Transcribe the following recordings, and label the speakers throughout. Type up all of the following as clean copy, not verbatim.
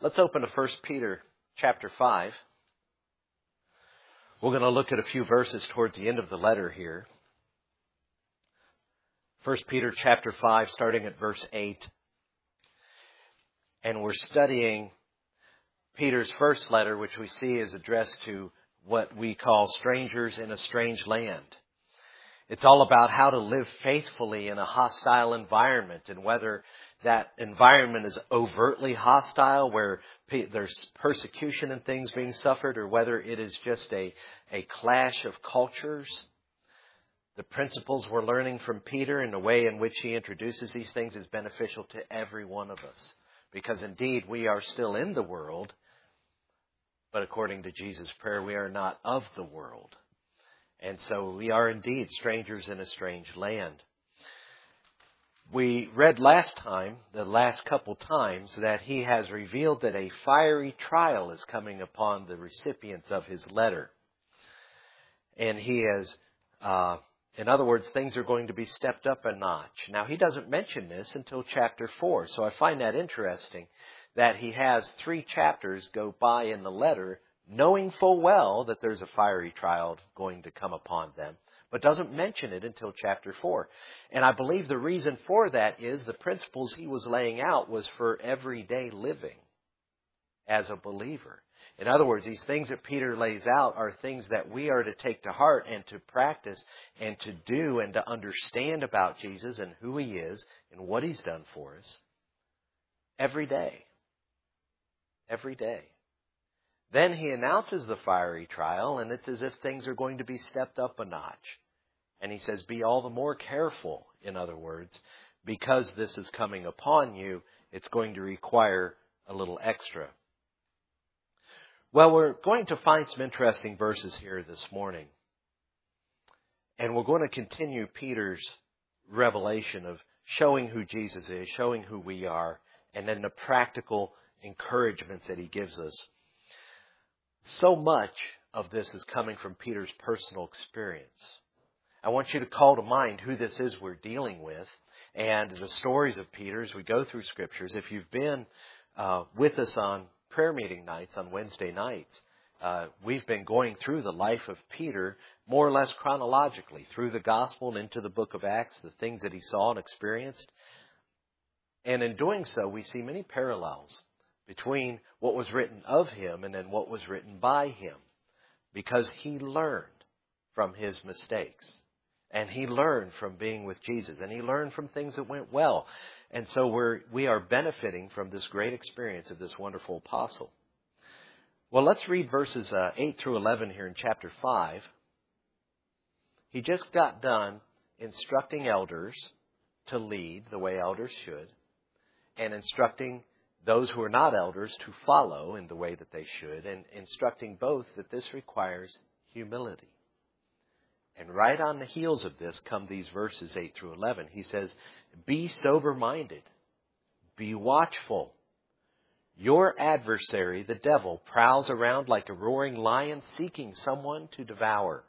Speaker 1: Let's open to 1 Peter chapter 5. We're going to look at a few verses towards the end of the letter here. 1 Peter chapter 5, starting at verse 8. And we're studying Peter's first letter, which we see is addressed to what we call strangers in a strange land. It's all about how to live faithfully in a hostile environment, and whether that environment is overtly hostile, where there's persecution and things being suffered, or whether it is just a clash of cultures. The principles we're learning from Peter and the way in which he introduces these things is beneficial to every one of us. Because indeed, we are still in the world, but according to Jesus' prayer, we are not of the world. And so we are indeed strangers in a strange land. We read last time, the last couple times, that he has revealed that a fiery trial is coming upon the recipients of his letter. And he has, in other words, things are going to be stepped up a notch. Now, he doesn't mention this until chapter 4, so I find that interesting that he has 3 chapters go by in the letter knowing full well that there's a fiery trial going to come upon them, but doesn't mention it until chapter 4. And I believe the reason for that is the principles he was laying out was for everyday living as a believer. In other words, these things that Peter lays out are things that we are to take to heart and to practice and to do and to understand about Jesus and who he is and what he's done for us every day. Every day. Then he announces the fiery trial, and it's as if things are going to be stepped up a notch. And he says, be all the more careful, in other words, because this is coming upon you, it's going to require a little extra. Well, we're going to find some interesting verses here this morning. And we're going to continue Peter's revelation of showing who Jesus is, showing who we are, and then the practical encouragements that he gives us. So much of this is coming from Peter's personal experience. I want you to call to mind who this is we're dealing with and the stories of Peter as we go through Scriptures. If you've been with us on prayer meeting nights on Wednesday nights, we've been going through the life of Peter more or less chronologically through the Gospel and into the book of Acts, the things that he saw and experienced. And in doing so, we see many parallels between what was written of him and then what was written by him, because he learned from his mistakes, and he learned from being with Jesus, and he learned from things that went well. And so we are benefiting from this great experience of this wonderful apostle. Well, let's read verses 8 through 11 here in chapter 5. He just got done instructing elders to lead the way elders should, and instructing those who are not elders to follow in the way that they should, and instructing both that this requires humility. And right on the heels of this come these verses 8 through 11. He says, be sober-minded, be watchful. Your adversary, the devil, prowls around like a roaring lion seeking someone to devour.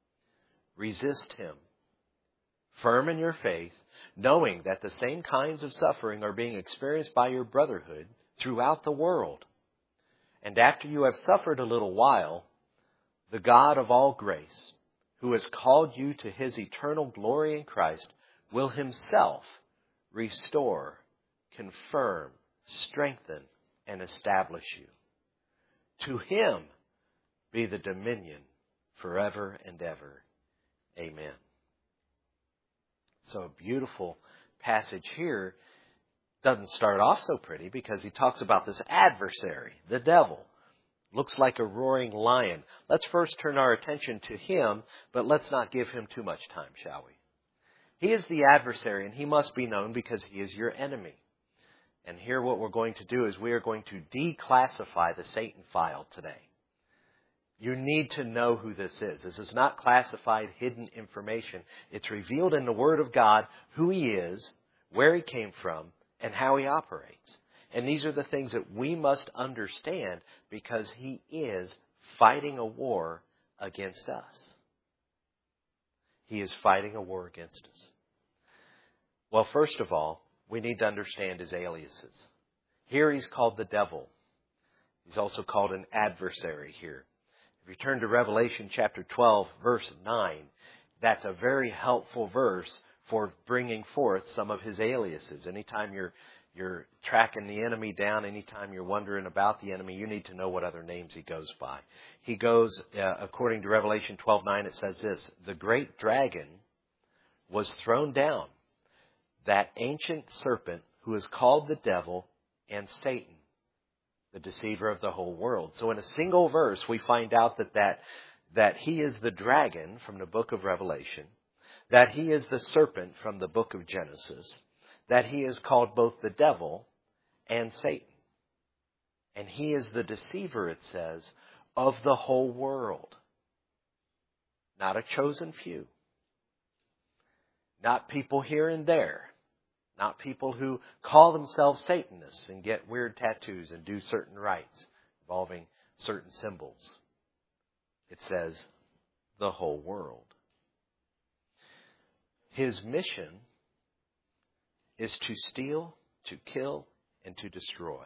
Speaker 1: Resist him, firm in your faith, knowing that the same kinds of suffering are being experienced by your brotherhood throughout the world. And after you have suffered a little while, the God of all grace, who has called you to his eternal glory in Christ, will himself restore, confirm, strengthen, and establish you. To him be the dominion forever and ever. Amen. So a beautiful passage here. Doesn't start off so pretty because he talks about this adversary, the devil. Looks like a roaring lion. Let's first turn our attention to him, but let's not give him too much time, shall we? He is the adversary, and he must be known because he is your enemy. And here what we're going to do is we are going to declassify the Satan file today. You need to know who this is. This is not classified, hidden information. It's revealed in the Word of God who he is, where he came from, and how he operates. And these are the things that we must understand because he is fighting a war against us. He is fighting a war against us. Well, first of all, we need to understand his aliases. Here he's called the devil. He's also called an adversary here. If you turn to Revelation chapter 12, verse 9, that's a very helpful verse for bringing forth some of his aliases. Anytime you're tracking the enemy down, anytime you're wondering about the enemy, you need to know what other names he goes by. He goes, according to Revelation 12:9, it says this: the great dragon was thrown down, that ancient serpent who is called the devil and Satan, the deceiver of the whole world. So in a single verse, we find out that he is the dragon from the book of Revelation, that he is the serpent from the book of Genesis, that he is called both the devil and Satan. And he is the deceiver, it says, of the whole world. Not a chosen few. Not people here and there. Not people who call themselves Satanists and get weird tattoos and do certain rites involving certain symbols. It says the whole world. His mission is to steal, to kill, and to destroy.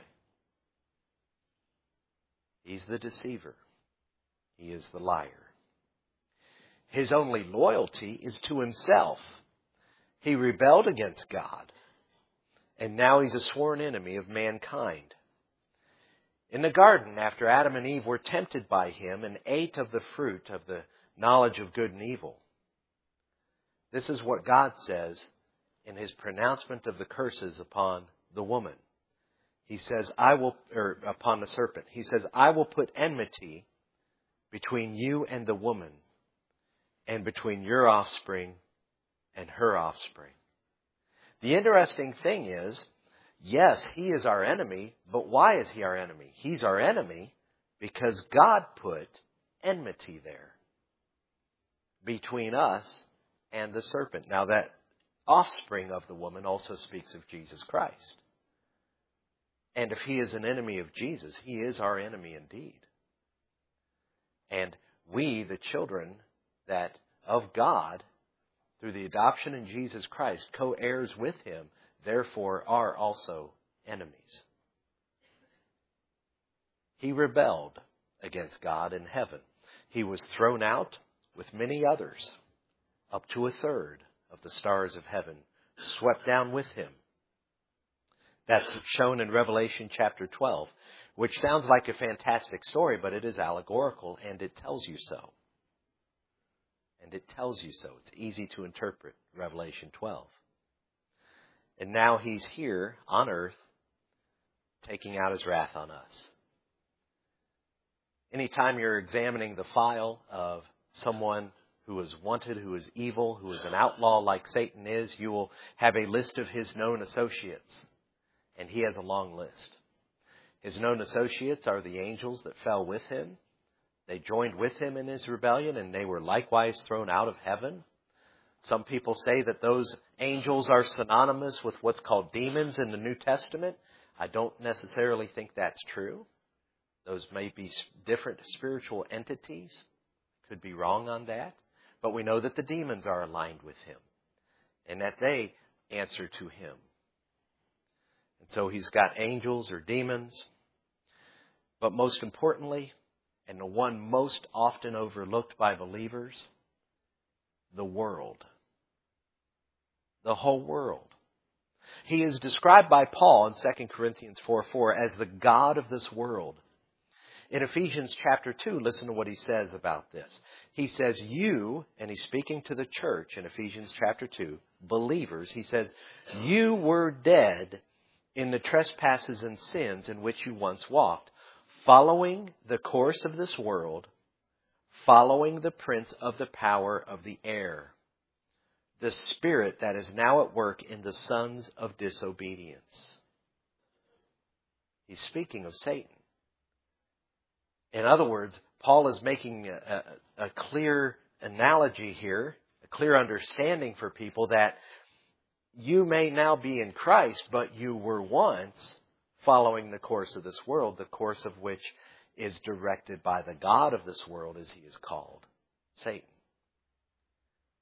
Speaker 1: He's the deceiver. He is the liar. His only loyalty is to himself. He rebelled against God, and now he's a sworn enemy of mankind. In the garden, after Adam and Eve were tempted by him and ate of the fruit of the knowledge of good and evil, this is what God says in his pronouncement of the curses upon the woman. He says, upon the serpent. He says, I will put enmity between you and the woman, and between your offspring and her offspring. The interesting thing is, yes, he is our enemy, but why is he our enemy? He's our enemy because God put enmity there between us and the serpent. Now that offspring of the woman also speaks of Jesus Christ. And if he is an enemy of Jesus, he is our enemy indeed. And we, the children of God, through the adoption in Jesus Christ, co-heirs with him, therefore are also enemies. He rebelled against God in heaven. He was thrown out with many others, up to a third of the stars of heaven, swept down with him. That's shown in Revelation chapter 12, which sounds like a fantastic story, but it is allegorical, and it tells you so. And it tells you so. It's easy to interpret Revelation 12. And now he's here on earth, taking out his wrath on us. Anytime you're examining the file of someone who is wanted, who is evil, who is an outlaw like Satan is, you will have a list of his known associates. And he has a long list. His known associates are the angels that fell with him. They joined with him in his rebellion, and they were likewise thrown out of heaven. Some people say that those angels are synonymous with what's called demons in the New Testament. I don't necessarily think that's true. Those may be different spiritual entities. Could be wrong on that. But we know that the demons are aligned with him and that they answer to him. And so he's got angels or demons. But most importantly, and the one most often overlooked by believers, the world. The whole world. He is described by Paul in 2 Corinthians 4:4 as the God of this world. In Ephesians chapter 2, listen to what he says about this. He says, you, and he's speaking to the church in Ephesians chapter 2, believers, he says, you were dead in the trespasses and sins in which you once walked, following the course of this world, following the prince of the power of the air, the spirit that is now at work in the sons of disobedience. He's speaking of Satan. In other words, Paul is making a clear analogy here, a clear understanding for people that you may now be in Christ, but you were once following the course of this world, the course of which is directed by the God of this world, as he is called, Satan.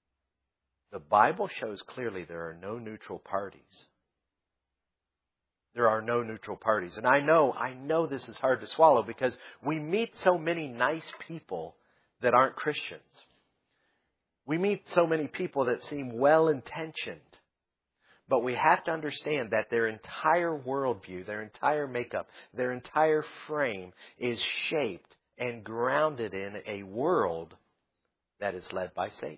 Speaker 1: The Bible shows clearly there are no neutral parties. There are no neutral parties. And I know this is hard to swallow because we meet so many nice people that aren't Christians. We meet so many people that seem well-intentioned. But we have to understand that their entire worldview, their entire makeup, their entire frame is shaped and grounded in a world that is led by Satan.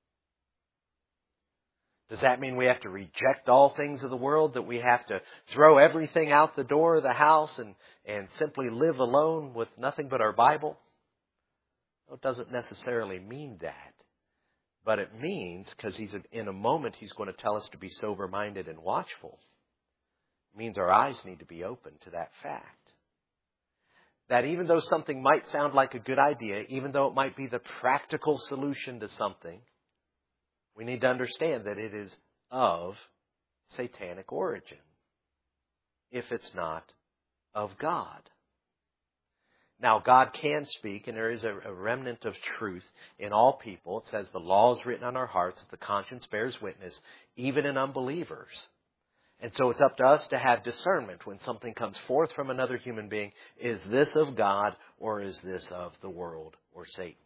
Speaker 1: Does that mean we have to reject all things of the world, that we have to throw everything out the door of the house and simply live alone with nothing but our Bible? No, it doesn't necessarily mean that. But it means, because in a moment he's going to tell us to be sober-minded and watchful, it means our eyes need to be open to that fact. That even though something might sound like a good idea, even though it might be the practical solution to something, we need to understand that it is of satanic origin, if it's not of God. Now, God can speak, and there is a remnant of truth in all people. It says the law is written on our hearts, the conscience bears witness, even in unbelievers. And so it's up to us to have discernment when something comes forth from another human being. Is this of God, or is this of the world or Satan?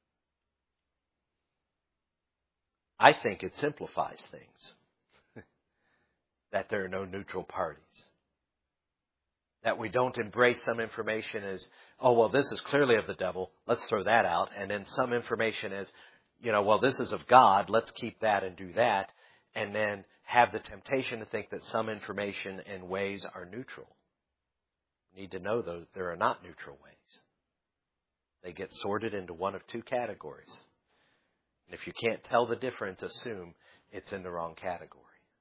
Speaker 1: I think it simplifies things. That there are no neutral parties. That we don't embrace some information as, oh, well, this is clearly of the devil. Let's throw that out. And then some information as, well, this is of God. Let's keep that and do that. And then have the temptation to think that some information and ways are neutral. We need to know, though, there are not neutral ways. They get sorted into one of two categories. And if you can't tell the difference, assume it's in the wrong category.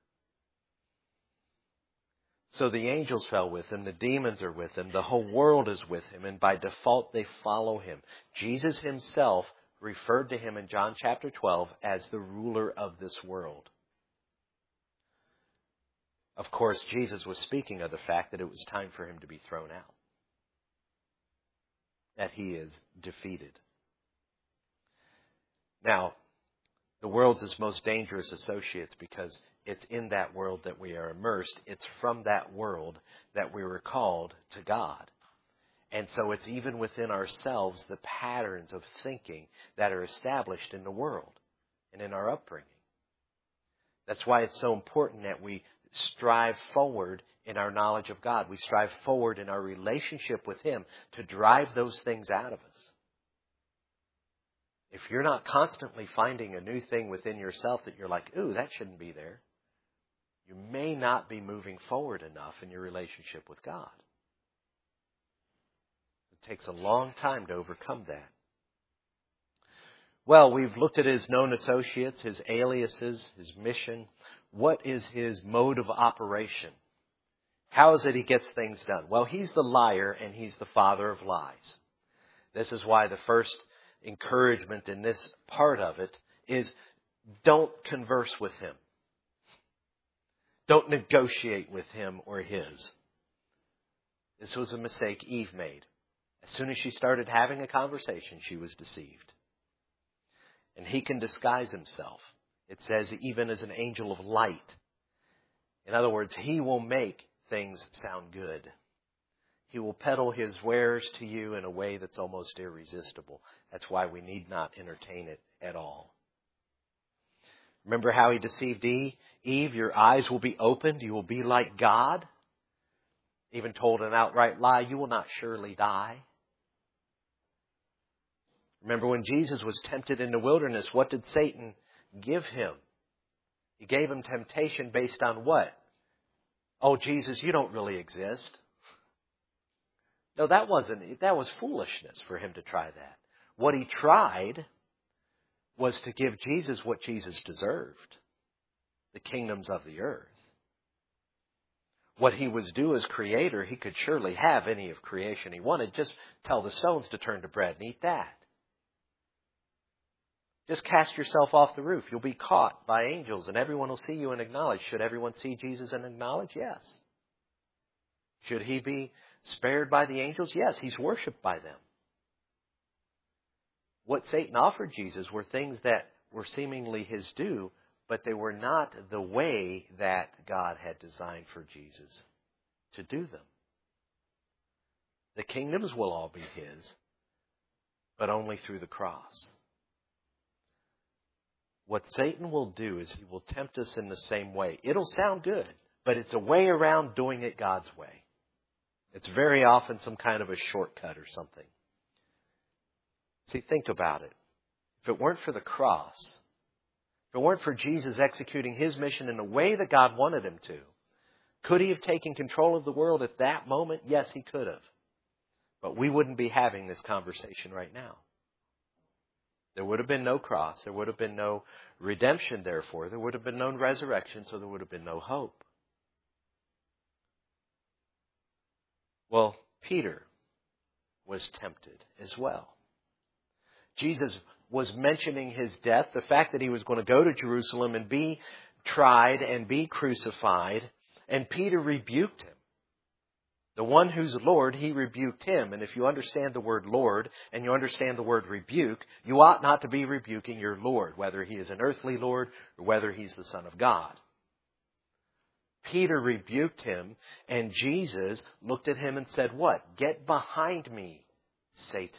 Speaker 1: So the angels fell with him, the demons are with him, the whole world is with him, and by default they follow him. Jesus himself referred to him in John chapter 12 as the ruler of this world. Of course, Jesus was speaking of the fact that it was time for him to be thrown out. That he is defeated. Now, the world's his most dangerous associates because it's in that world that we are immersed. It's from that world that we were called to God. And so it's even within ourselves the patterns of thinking that are established in the world and in our upbringing. That's why it's so important that we strive forward in our knowledge of God. We strive forward in our relationship with Him to drive those things out of us. If you're not constantly finding a new thing within yourself that you're like, ooh, that shouldn't be there, you may not be moving forward enough in your relationship with God. It takes a long time to overcome that. Well, we've looked at his known associates, his aliases, his mission. What is his mode of operation? How is it he gets things done? Well, he's the liar and he's the father of lies. This is why the first encouragement in this part of it is don't converse with him. Don't negotiate with him or his. This was a mistake Eve made. As soon as she started having a conversation, she was deceived. And he can disguise himself. It says even as an angel of light. In other words, he will make things sound good. He will peddle his wares to you in a way that's almost irresistible. That's why we need not entertain it at all. Remember how he deceived Eve? Your eyes will be opened. You will be like God. Even told an outright lie, you will not surely die. Remember when Jesus was tempted in the wilderness, what did Satan give him? He gave him temptation based on what? Oh, Jesus, you don't really exist. No, that was foolishness for him to try that. What he tried was to give Jesus what Jesus deserved, the kingdoms of the earth. What he was due as creator, he could surely have any of creation he wanted. Just tell the stones to turn to bread and eat that. Just cast yourself off the roof. You'll be caught by angels and everyone will see you and acknowledge. Should everyone see Jesus and acknowledge? Yes. Should he be spared by the angels? Yes, he's worshipped by them. What Satan offered Jesus were things that were seemingly his due, but they were not the way that God had designed for Jesus to do them. The kingdoms will all be His, but only through the cross. What Satan will do is he will tempt us in the same way. It'll sound good, but it's a way around doing it God's way. It's very often some kind of a shortcut or something. See, think about it. If it weren't for the cross, if it weren't for Jesus executing His mission in the way that God wanted Him to, could He have taken control of the world at that moment? Yes, He could have. But we wouldn't be having this conversation right now. There would have been no cross. There would have been no redemption, therefore. There would have been no resurrection, so there would have been no hope. Well, Peter was tempted as well. Jesus was mentioning His death, the fact that He was going to go to Jerusalem and be tried and be crucified, and Peter rebuked Him. The one who's Lord, He rebuked Him. And if you understand the word Lord and you understand the word rebuke, you ought not to be rebuking your Lord, whether He is an earthly Lord or whether He's the Son of God. Peter rebuked Him, and Jesus looked at him and said, what? Get behind me, Satan.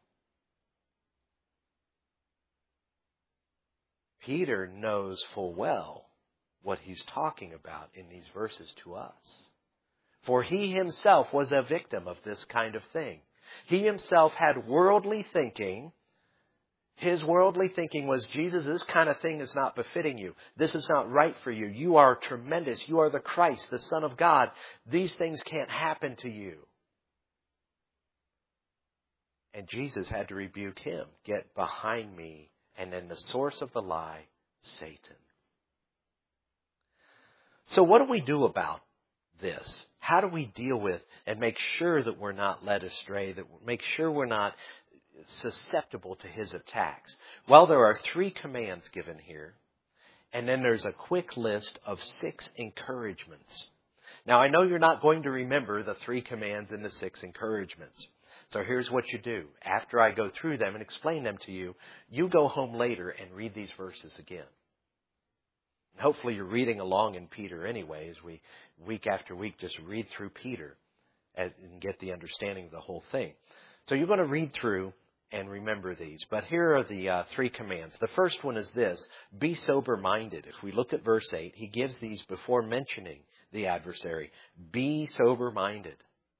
Speaker 1: Peter knows full well what he's talking about in these verses to us. For he himself was a victim of this kind of thing. He himself had worldly thinking. His worldly thinking was, Jesus, this kind of thing is not befitting you. This is not right for you. You are tremendous. You are the Christ, the Son of God. These things can't happen to you. And Jesus had to rebuke him. Get behind me. And then the source of the lie, Satan. So what do we do about this? How do we deal with and make sure that we're not led astray, that make sure we're not susceptible to his attacks? Well, there are 3 commands given here, and then there's a quick list of 6 encouragements. Now, I know you're not going to remember the 3 commands and the 6 encouragements. So here's what you do. After I go through them and explain them to you, you go home later and read these verses again. Hopefully you're reading along in Peter anyway, as we, week after week, just read through Peter and get the understanding of the whole thing. So you're going to read through and remember these. But here are the 3 commands. The first one is this: be sober-minded. If we look at verse 8, he gives these before mentioning the adversary. Be sober-minded.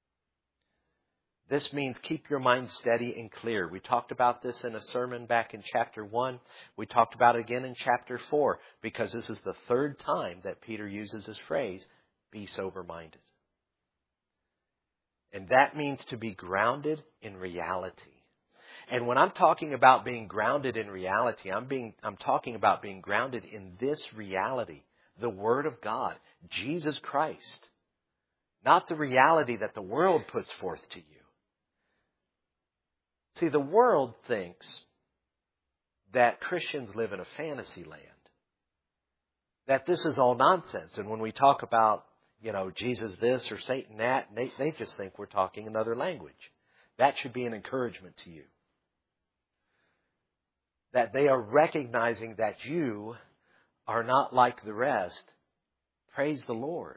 Speaker 1: This means keep your mind steady and clear. We talked about this in a sermon back in chapter 1. We talked about it again in chapter 4, because this is the 3rd time that Peter uses this phrase, be sober-minded. And that means to be grounded in reality. And when I'm talking about being grounded in reality, I'm talking about being grounded in this reality, the Word of God, Jesus Christ, not the reality that the world puts forth to you. See, the world thinks that Christians live in a fantasy land, that this is all nonsense. And when we talk about, Jesus this or Satan that, they just think we're talking another language. That should be an encouragement to you. That they are recognizing that you are not like the rest. Praise the Lord.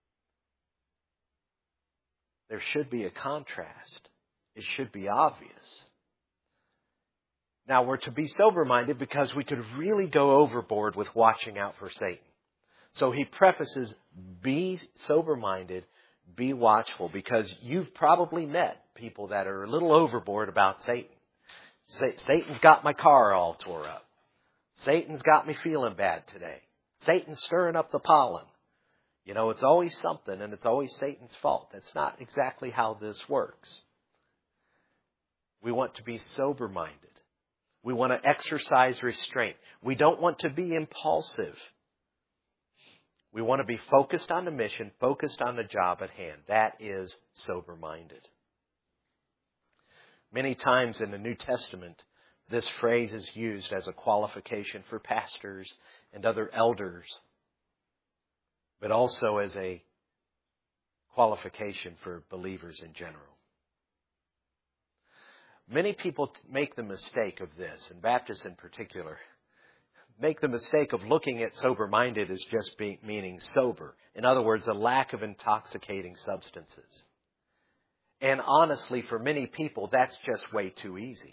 Speaker 1: There should be a contrast. It should be obvious. Now, we're to be sober-minded because we could really go overboard with watching out for Satan. So he prefaces, be sober-minded, be watchful, because you've probably met people that are a little overboard about Satan. Satan's got my car all tore up. Satan's got me feeling bad today. Satan's stirring up the pollen. It's always something, and it's always Satan's fault. That's not exactly how this works. We want to be sober-minded. We want to exercise restraint. We don't want to be impulsive. We want to be focused on the mission, focused on the job at hand. That is sober-minded. Many times in the New Testament, this phrase is used as a qualification for pastors and other elders, but also as a qualification for believers in general. Many people make the mistake of this, and Baptists in particular, make the mistake of looking at sober-minded as just meaning sober In other words, a lack of intoxicating substances. And honestly, for many people, that's just way too easy.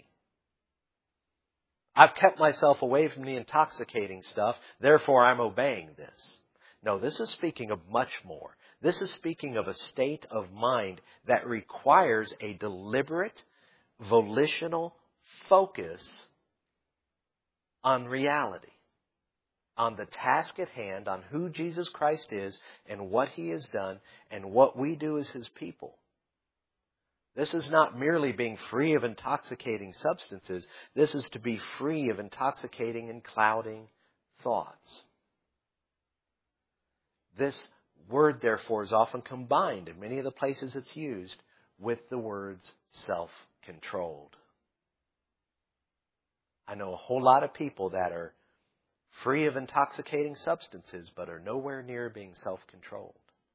Speaker 1: I've kept myself away from the intoxicating stuff, therefore I'm obeying this. No, this is speaking of much more. This is speaking of a state of mind that requires a deliberate, volitional focus on reality, on the task at hand, on who Jesus Christ is and what He has done and what we do as His people. This is not merely being free of intoxicating substances. This is to be free of intoxicating and clouding thoughts. This word, therefore, is often combined in many of the places it's used with the words self-controlled. I know a whole lot of people that are free of intoxicating substances but are nowhere near being self-controlled.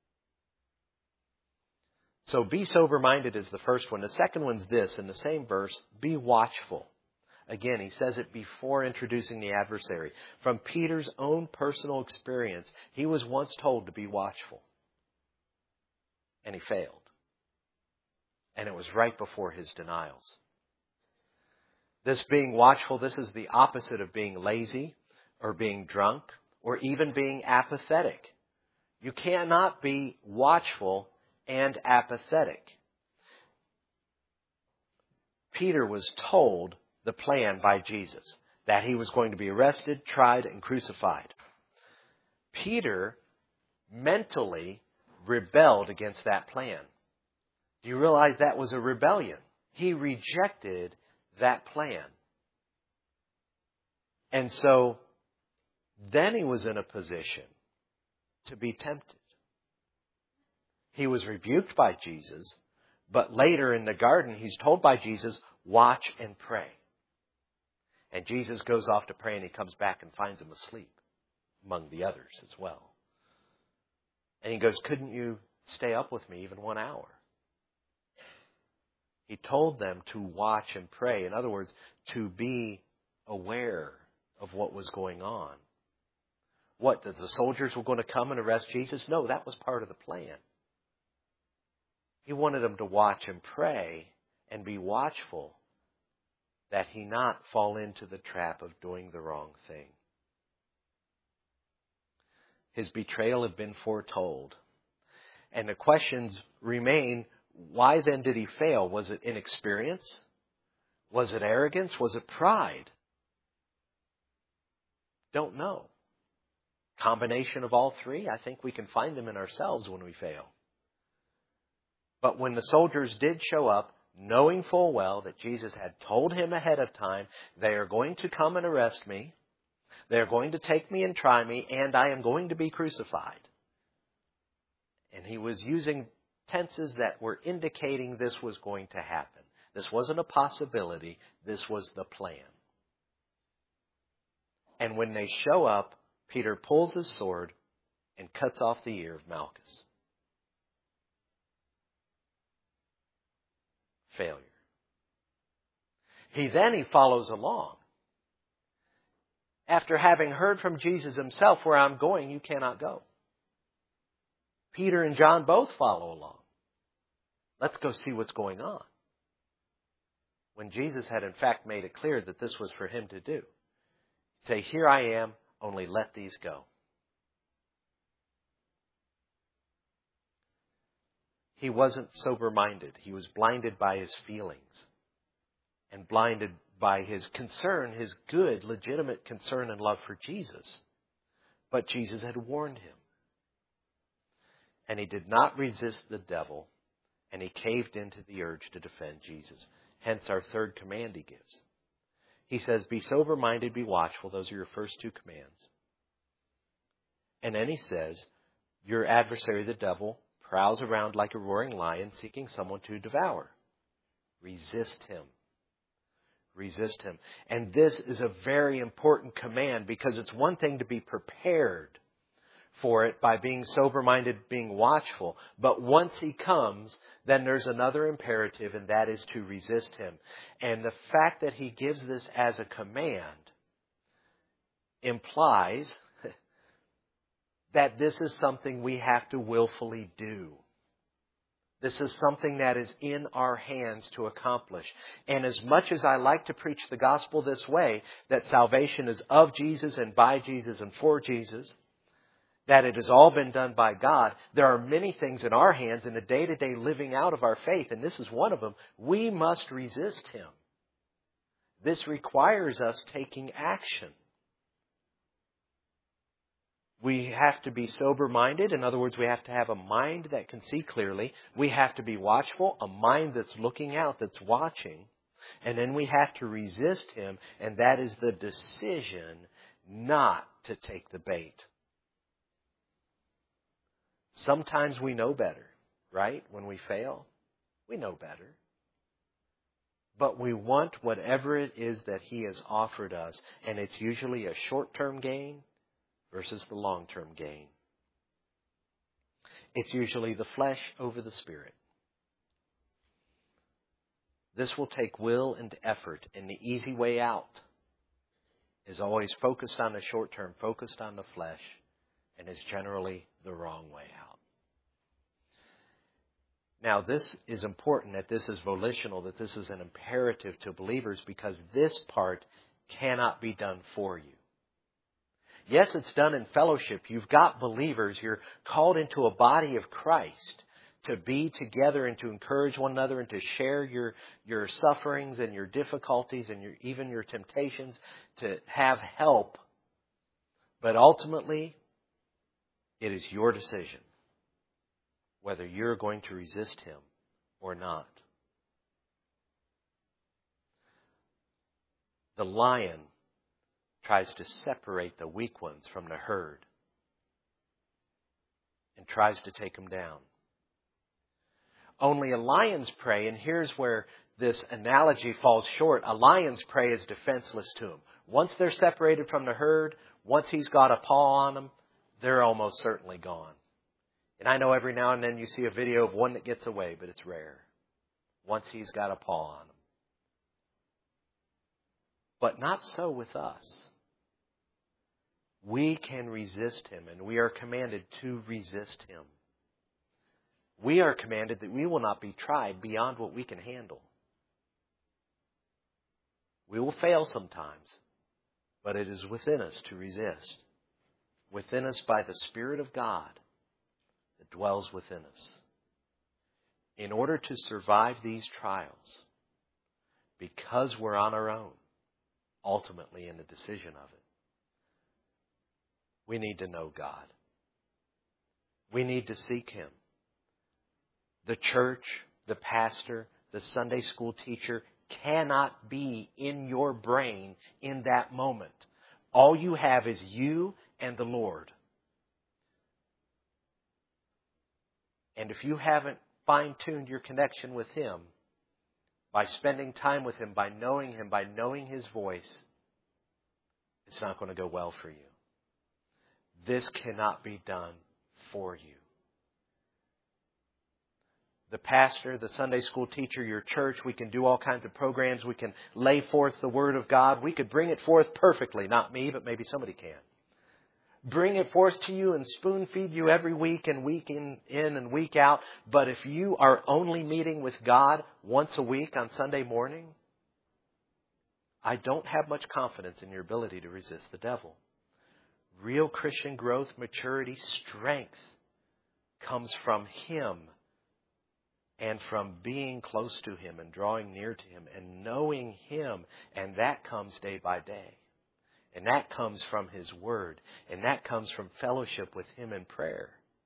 Speaker 1: So be sober-minded is the first one. The second one's this, in the same verse, be watchful. Again, he says it before introducing the adversary. From Peter's own personal experience, he was once told to be watchful. And he failed. And it was right before his denials. This being watchful, this is the opposite of being lazy or being drunk or even being apathetic. You cannot be watchful and apathetic. Peter was told the plan by Jesus, that he was going to be arrested, tried, and crucified. Peter mentally rebelled against that plan. Do you realize that was a rebellion? He rejected that plan. And so then he was in a position to be tempted. He was rebuked by Jesus, but later in the garden, he's told by Jesus, watch and pray. And Jesus goes off to pray and he comes back and finds him asleep among the others as well. And he goes, couldn't you stay up with me even 1 hour? He told them to watch and pray. In other words, to be aware of what was going on. What, that the soldiers were going to come and arrest Jesus? No, that was part of the plan. He wanted them to watch and pray and be watchful that he not fall into the trap of doing the wrong thing. His betrayal had been foretold. And the questions remain, why then did he fail? Was it inexperience? Was it arrogance? Was it pride? Don't know. Combination of all three? I think we can find them in ourselves when we fail. But when the soldiers did show up, knowing full well that Jesus had told him ahead of time, they are going to come and arrest me, they are going to take me and try me, and I am going to be crucified. And he was using tenses that were indicating this was going to happen. This wasn't a possibility, this was the plan. And when they show up, Peter pulls his sword and cuts off the ear of Malchus. Failure. He follows along. After having heard from Jesus himself, where I'm going, you cannot go. Peter and John both follow along. Let's go see what's going on. When Jesus had in fact made it clear that this was for him to do. Say, here I am, only let these go. He wasn't sober-minded. He was blinded by his feelings and blinded by his concern, his good, legitimate concern and love for Jesus. But Jesus had warned him. And he did not resist the devil, and he caved into the urge to defend Jesus. Hence our third command he gives. He says, be sober-minded, be watchful. Those are your first two commands. And then he says, your adversary, the devil, prowls around like a roaring lion seeking someone to devour. Resist him. Resist him. And this is a very important command because it's one thing to be prepared for it by being sober-minded, being watchful. But once he comes, then there's another imperative, and that is to resist him. And the fact that he gives this as a command implies that this is something we have to willfully do. This is something that is in our hands to accomplish. And as much as I like to preach the gospel this way, that salvation is of Jesus and by Jesus and for Jesus, that it has all been done by God, there are many things in our hands in the day-to-day living out of our faith, and this is one of them. We must resist Him. This requires us taking action. We have to be sober-minded. In other words, we have to have a mind that can see clearly. We have to be watchful, a mind that's looking out, that's watching. And then we have to resist Him, and that is the decision not to take the bait. Sometimes we know better, right? When we fail, we know better. But we want whatever it is that He has offered us, and it's usually a short-term gain versus the long-term gain. It's usually the flesh over the spirit. This will take will and effort, and the easy way out is always focused on the short term, focused on the flesh, and is generally the wrong way out. Now, this is important, that this is volitional, that this is an imperative to believers, because this part cannot be done for you. Yes, it's done in fellowship. You've got believers. You're called into a body of Christ to be together and to encourage one another and to share your sufferings and your difficulties and even your temptations, to have help. But ultimately, it is your decision whether you're going to resist Him or not. The lion tries to separate the weak ones from the herd and tries to take them down. Only a lion's prey, and here's where this analogy falls short, a lion's prey is defenseless to him. Once they're separated from the herd, once he's got a paw on them, they're almost certainly gone. And I know every now and then you see a video of one that gets away, but it's rare. Once he's got a paw on them. But not so with us. We can resist Him, and we are commanded to resist Him. We are commanded that we will not be tried beyond what we can handle. We will fail sometimes, but it is within us to resist. Within us by the Spirit of God that dwells within us. In order to survive these trials, because we're on our own, ultimately in the decision of it, we need to know God. We need to seek Him. The church, the pastor, the Sunday school teacher cannot be in your brain in that moment. All you have is you and the Lord. And if you haven't fine-tuned your connection with Him, by spending time with Him, by knowing His voice, it's not going to go well for you. This cannot be done for you. The pastor, the Sunday school teacher, your church, we can do all kinds of programs. We can lay forth the Word of God. We could bring it forth perfectly. Not me, but maybe somebody can. Bring it forth to you and spoon feed you every week and week in and week out. But if you are only meeting with God once a week on Sunday morning, I don't have much confidence in your ability to resist the devil. Real Christian growth, maturity, strength comes from Him and from being close to Him and drawing near to Him and knowing Him. And that comes day by day. And that comes from His Word. And that comes from fellowship with Him in prayer.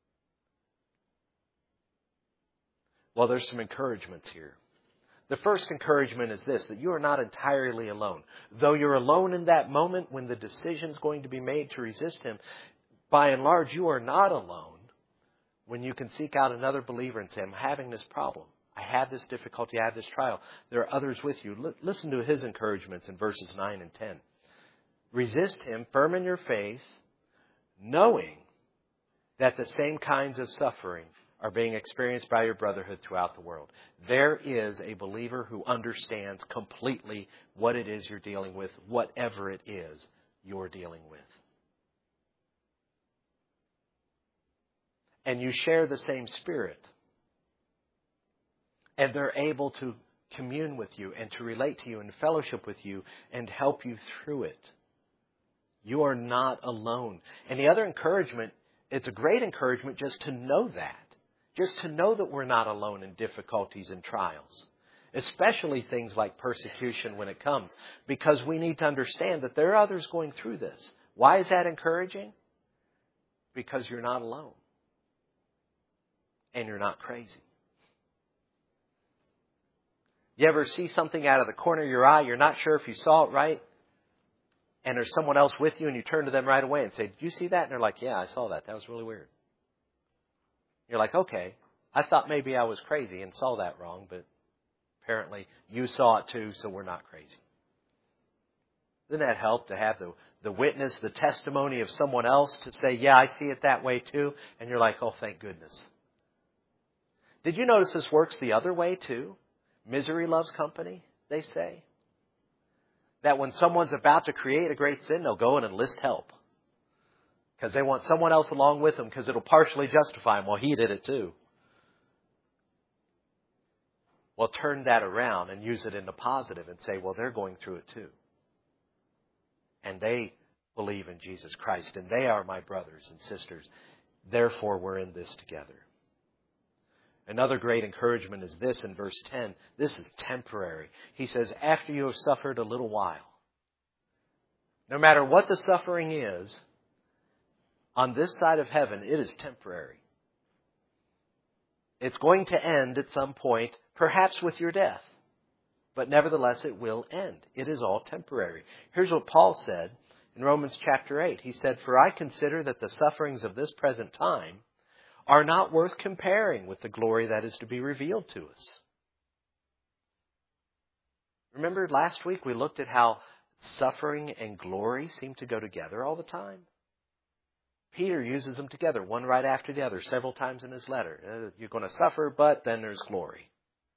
Speaker 1: Well, there's some encouragements here. The first encouragement is this, that you are not entirely alone. Though you're alone in that moment when the decision's going to be made to resist Him, by and large, you are not alone when you can seek out another believer and say, I'm having this problem. I have this difficulty. I have this trial. There are others with you. Listen to his encouragements in verses 9 and 10. Resist him, firm in your faith, knowing that the same kinds of suffering are being experienced by your brotherhood throughout the world. There is a believer who understands completely what it is you're dealing with, whatever it is you're dealing with. and you share the same Spirit, and they're able to commune with you and to relate to you and fellowship with you and help you through it. You are not alone. And the other encouragement, it's a great encouragement just to know that. Just to know that we're not alone in difficulties and trials. Especially things like persecution when it comes. Because we need to understand that there are others going through this. Why is that encouraging? Because you're not alone. And you're not crazy. You ever see something out of the corner of your eye, you're not sure if you saw it right, and there's someone else with you, and you turn to them right away and say, "Did you see that?" And they're like, "Yeah, I saw that. That was really weird." You're like, "Okay, I thought maybe I was crazy and saw that wrong, but apparently you saw it too, so we're not crazy." Doesn't that help to have the witness, the testimony of someone else to say, "Yeah, I see it that way too," and you're like, "Oh, thank goodness." Did you notice this works the other way too? Misery loves company, they say. That when someone's about to create a great sin, they'll go and enlist help. Because they want someone else along with them because it'll partially justify them. Well, he did it too. Well, turn that around and use it in the positive and say, well, they're going through it too. And they believe in Jesus Christ and they are my brothers and sisters. Therefore, we're in this together. Another great encouragement is this in verse 10. This is temporary. He says, after you have suffered a little while. No matter what the suffering is, on this side of heaven, it is temporary. It's going to end at some point, perhaps with your death. But nevertheless, it will end. It is all temporary. Here's what Paul said in Romans chapter 8. He said, "For I consider that the sufferings of this present time are not worth comparing with the glory that is to be revealed to us." Remember last week we looked at how suffering and glory seem to go together all the time? Peter uses them together, one right after the other, several times in his letter. You're going to suffer, but then there's glory.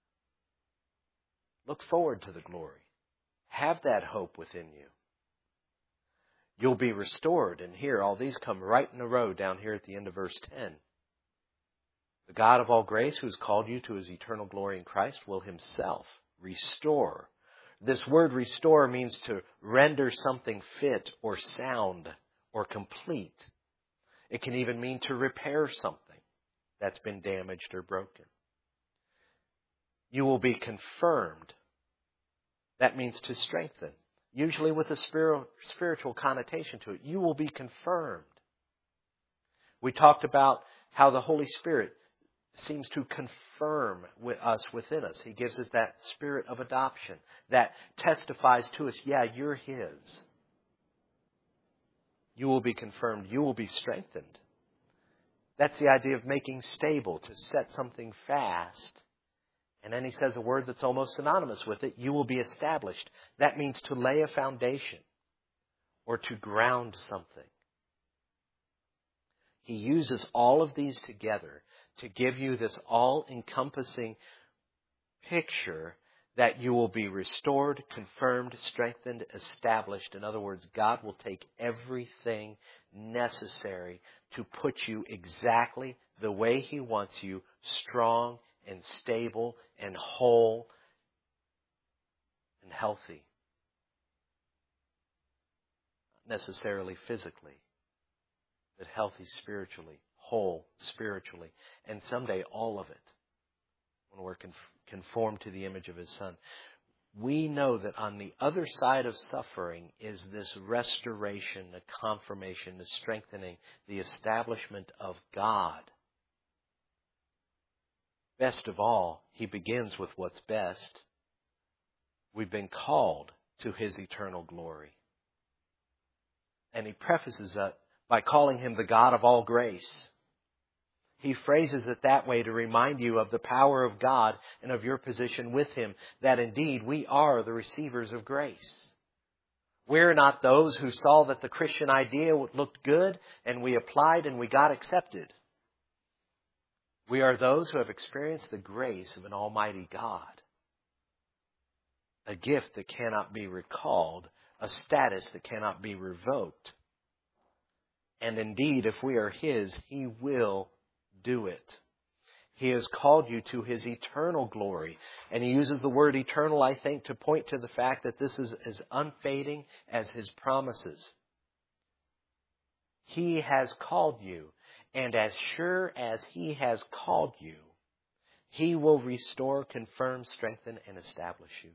Speaker 1: Look forward to the glory. Have that hope within you. You'll be restored. And here, all these come right in a row down here at the end of verse 10. The God of all grace, who has called you to his eternal glory in Christ, will himself restore. This word restore means to render something fit or sound or complete. It can even mean to repair something that's been damaged or broken. You will be confirmed. That means to strengthen, usually with a spiritual connotation to it. You will be confirmed. We talked about how the Holy Spirit seems to confirm with us within us. He gives us that spirit of adoption that testifies to us, yeah, you're his. You will be confirmed. You will be strengthened. That's the idea of making stable, to set something fast. And then he says a word that's almost synonymous with it. You will be established. That means to lay a foundation or to ground something. He uses all of these together to give you this all-encompassing picture that you will be restored, confirmed, strengthened, established. In other words, God will take everything necessary to put you exactly the way he wants you, strong and stable and whole and healthy. Not necessarily physically, but healthy spiritually, whole spiritually, and someday all of it when we're conformed to the image of his Son. We know that on the other side of suffering is this restoration, the confirmation, the strengthening, the establishment of God. Best of all, he begins with what's best. We've been called to his eternal glory. And he prefaces that by calling him the God of all grace. He phrases it that way to remind you of the power of God and of your position with him, that indeed we are the receivers of grace. We're not those who saw that the Christian idea looked good and we applied and we got accepted. We are those who have experienced the grace of an almighty God. A gift that cannot be recalled, a status that cannot be revoked. And indeed, if we are his, he will do it. He has called you to His eternal glory. And He uses the word eternal, I think, to point to the fact that this is as unfading as His promises. He has called you. And as sure as He has called you, He will restore, confirm, strengthen, and establish you.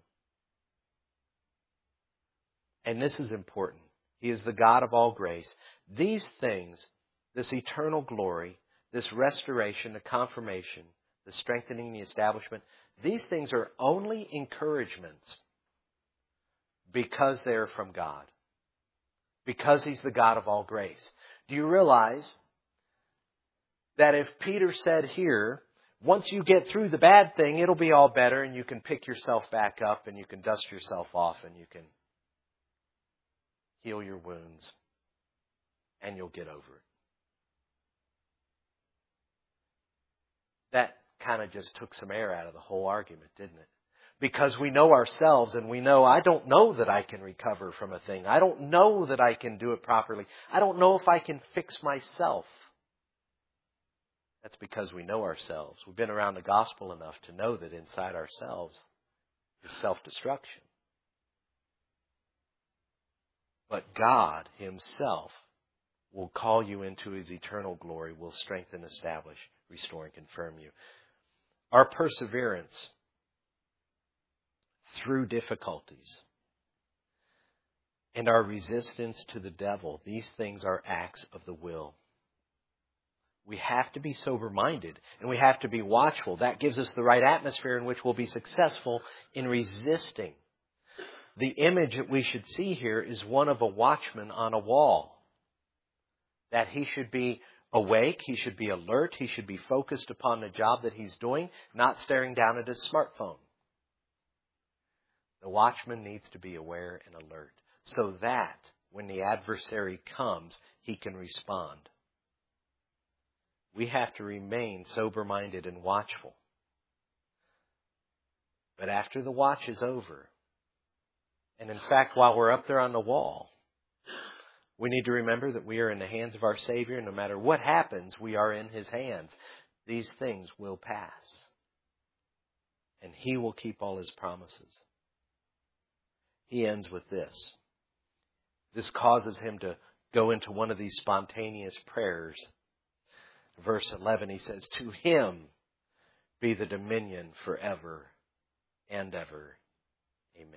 Speaker 1: And this is important. He is the God of all grace. These things, this eternal glory, this restoration, the confirmation, the strengthening, the establishment, these things are only encouragements because they are from God. Because He's the God of all grace. Do you realize that if Peter said here, once you get through the bad thing, it'll be all better and you can pick yourself back up and you can dust yourself off and you can heal your wounds and you'll get over it. That kind of just took some air out of the whole argument, didn't it? Because we know ourselves and we know, I don't know that I can recover from a thing. I don't know that I can do it properly. I don't know if I can fix myself. That's because we know ourselves. We've been around the gospel enough to know that inside ourselves is self-destruction. But God Himself will call you into His eternal glory, will strengthen, establish, restore, and confirm you. Our perseverance through difficulties and our resistance to the devil, these things are acts of the will. We have to be sober-minded and we have to be watchful. That gives us the right atmosphere in which we'll be successful in resisting. The image that we should see here is one of a watchman on a wall. That he should be awake, he should be alert, he should be focused upon the job that he's doing, not staring down at his smartphone. The watchman needs to be aware and alert so that when the adversary comes, he can respond. We have to remain sober-minded and watchful. But after the watch is over, and in fact, while we're up there on the wall, we need to remember that we are in the hands of our Savior. No matter what happens, we are in His hands. These things will pass. And He will keep all His promises. He ends with this. This causes him to go into one of these spontaneous prayers. Verse 11, he says, "To Him be the dominion forever and ever. Amen."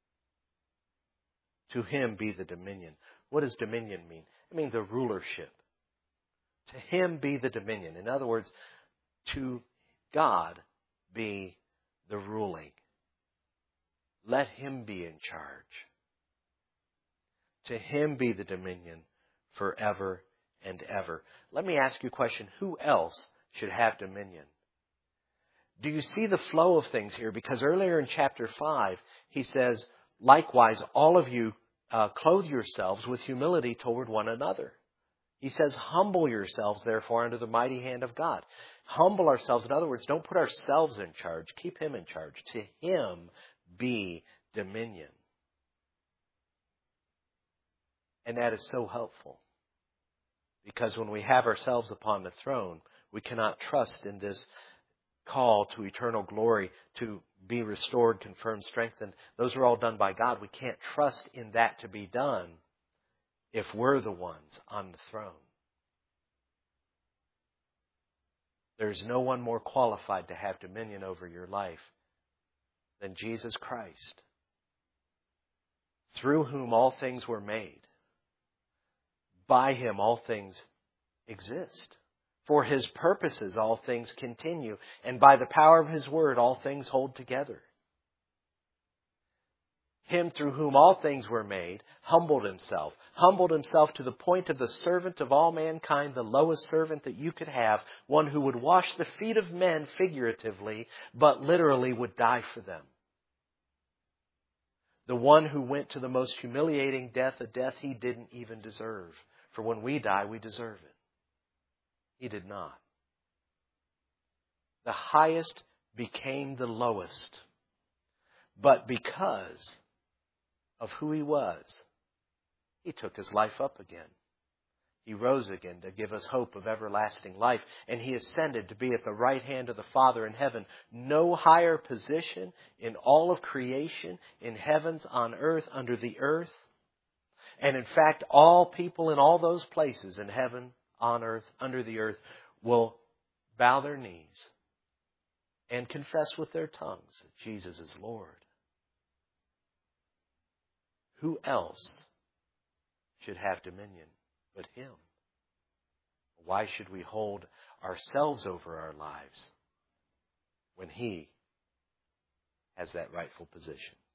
Speaker 1: To Him be the dominion. What does dominion mean? It means the rulership. To Him be the dominion. In other words, to God be the ruling. Let Him be in charge. To Him be the dominion forever and ever. Let me ask you a question. Who else should have dominion? Do you see the flow of things here? Because earlier in chapter 5, he says, likewise, all of you clothe yourselves with humility toward one another. He says, humble yourselves, therefore, under the mighty hand of God. Humble ourselves. In other words, don't put ourselves in charge. Keep Him in charge. To Him be dominion. And that is so helpful. Because when we have ourselves upon the throne, we cannot trust in this call to eternal glory, to be restored, confirmed, strengthened. Those are all done by God. We can't trust in that to be done if we're the ones on the throne. There's no one more qualified to have dominion over your life than Jesus Christ, through whom all things were made. By Him all things exist. For His purposes all things continue, and by the power of His word all things hold together. Him through whom all things were made humbled Himself to the point of the servant of all mankind, the lowest servant that you could have, one who would wash the feet of men figuratively, but literally would die for them. The one who went to the most humiliating death, a death He didn't even deserve. For when we die, we deserve it. He did not. The highest became the lowest. But because of who He was, He took His life up again. He rose again to give us hope of everlasting life. And He ascended to be at the right hand of the Father in heaven. No higher position in all of creation, in heavens, on earth, under the earth. And in fact, all people in all those places, in heaven, on earth, under the earth, will bow their knees and confess with their tongues that Jesus is Lord. Who else should have dominion but Him? Why should we hold ourselves over our lives when He has that rightful position?